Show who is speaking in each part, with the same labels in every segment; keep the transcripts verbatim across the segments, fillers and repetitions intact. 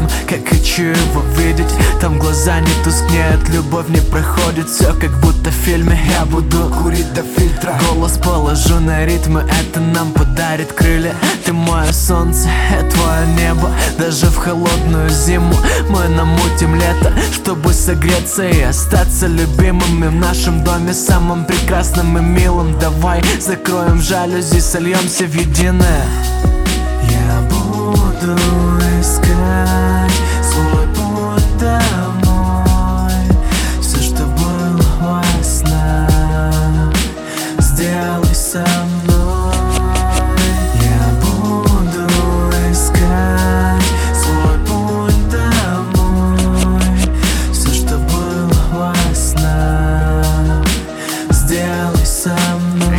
Speaker 1: как хочу его видеть. Там глаза не тускнеют, любовь не проходит. Все как будто в фильме, я буду
Speaker 2: курить до фильтра.
Speaker 1: Голос положу на ритмы, это нам подарит крылья. Ты мое солнце, я твое небо. Даже в холодную зиму мы намутим лето, чтобы согреться и остаться любимыми в нашем доме, самым прекрасным и милым. Давай закроем жалюзи, сольемся в единое. Я буду искать свой путь домой. Все, что было во снах, сделай со мной. Я буду искать свой путь домой. Все, что было во снах, сделай со мной.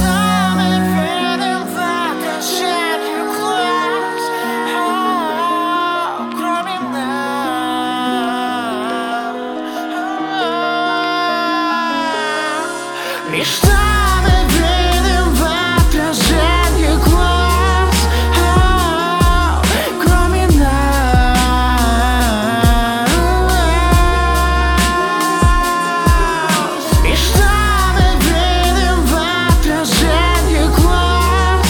Speaker 3: И что мы видим в отражении глаз, кроме нас? И что мы видим в отражении глаз,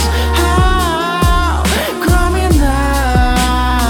Speaker 3: кроме нас?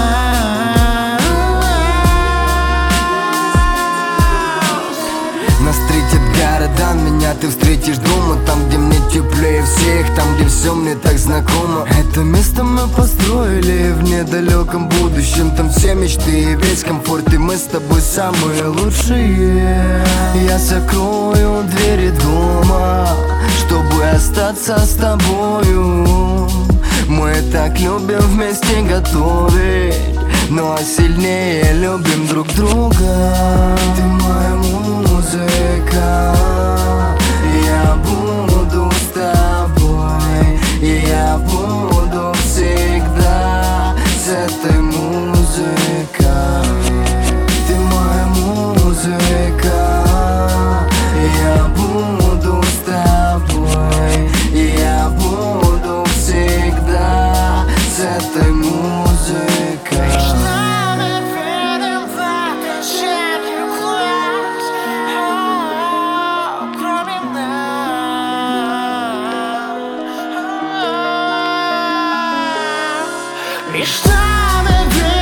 Speaker 2: Нас встретит города, меня ты встретишь дома. Там, где мне теплее всех, там, где все мне так знакомо. Это место мы построили в недалеком будущем. Там все мечты и весь комфорт, и мы с тобой самые лучшие. Я закрою двери дома, чтобы остаться с тобою. Мы так любим вместе готовить, но сильнее любим друг друга. Ты моя музыка, я буду с тобой, и я буду всегда с этой музыкой. Ты моя музыка, я буду с тобой, и я буду всегда с этой музыкой.
Speaker 3: И что мы видим?